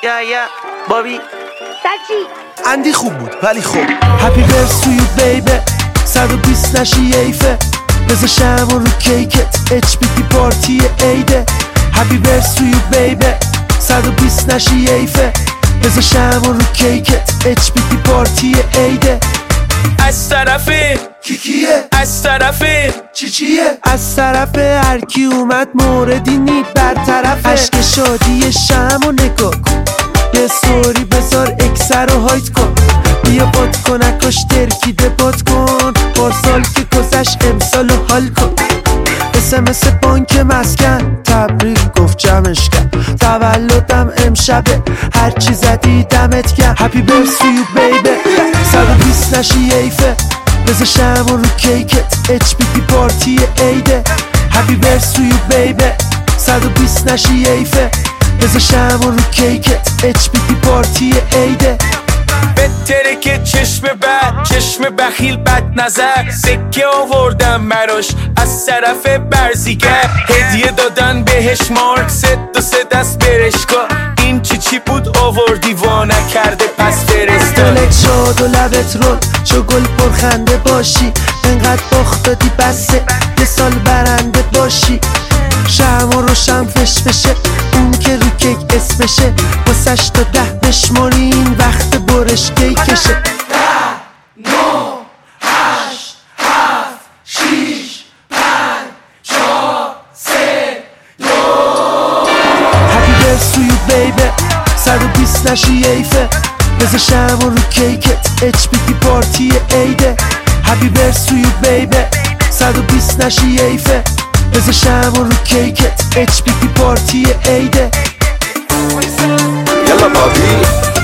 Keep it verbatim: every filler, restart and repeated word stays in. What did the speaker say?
یا یا بابی سچی اندی خوب بود ولی خوب هپی برس تو یو بیبی صد و بیست نشی ایفه بزا شم رو کیکت اچ پی تی پارتی ایده هپی برس تو یو بیبی صد و بیست نشی ایفه بزا شم رو کیکت اچ پی تی پارتی ایده از طرف کیکیه از طرف چی چیه از طرف هر کی اومد موردی نید برطرف عشق شادی شم و نگاه کن یه سوری بذار اکسر رو هایت کن بیا باد کنکاش ترکیده باد کن پارسال که گذشت امسال رو حال کن اسمس بانک مسکن تبریک گفت جمعش کرد تولدم امشبه هرچی زدی دمت گرم هپی برس تو یو بیبی صد و بیست نشی ایفه بزا شم رو کیکت اچ پی تی پارتی ایده هپی برس تو یو بیبی صد و بیست نشی ایفه بزا شم رو کیکت اچ پی تی پارتی ایده بهتره که چشم بد چشم بخیل بد نظر سکه آوردم مراش از طرف برزیگر هدیه دادن بهش مارک ست و سه دست برشکا این چی چی بود آوردی وا نکرده پس فرستا دلت شاد و لبت رول چو گل پرخنده باشی انقدر باخت دادی بسه یه سال برنده باشی شم و روشم فش بشه اون که رو کیک اسمشه واسش تا ده بشمارین وقت برش کیکشه ده نو هشت هفت شیش پنج چهار سه دو هپی برس تو یو بیبی صد و بیست نشی ایفه بزا شم رو کیکت اچ پی تی پارتی ایده هپی برس تو یو بیبی صد و بیست نشی ایفه بزا شم رو کیکت اچ پی تی پارتی ایده یلا بابی